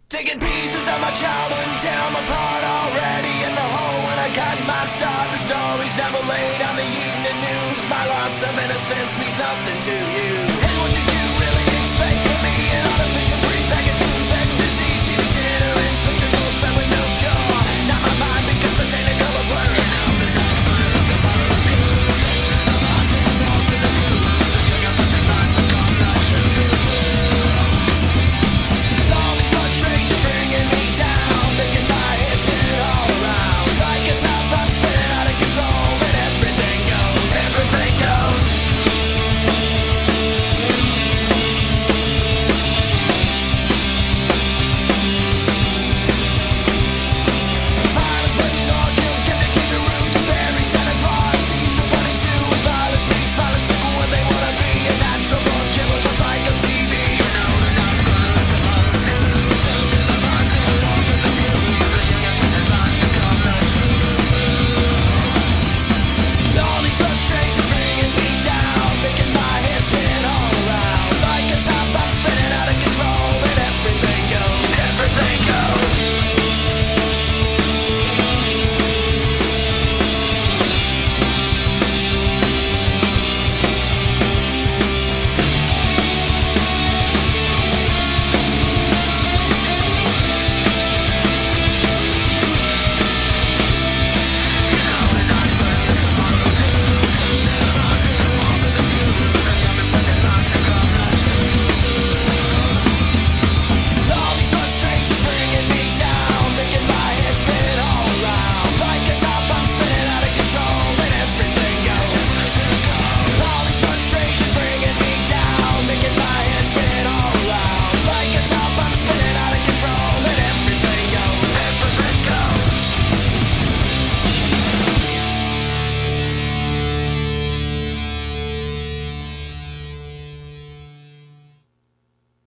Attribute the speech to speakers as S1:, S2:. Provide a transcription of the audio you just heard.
S1: Taking pieces of my childhood and tear them apart already in the hole when I got my start. The stories never laid on the evening news. My loss of innocence means nothing to you. Hey, what did you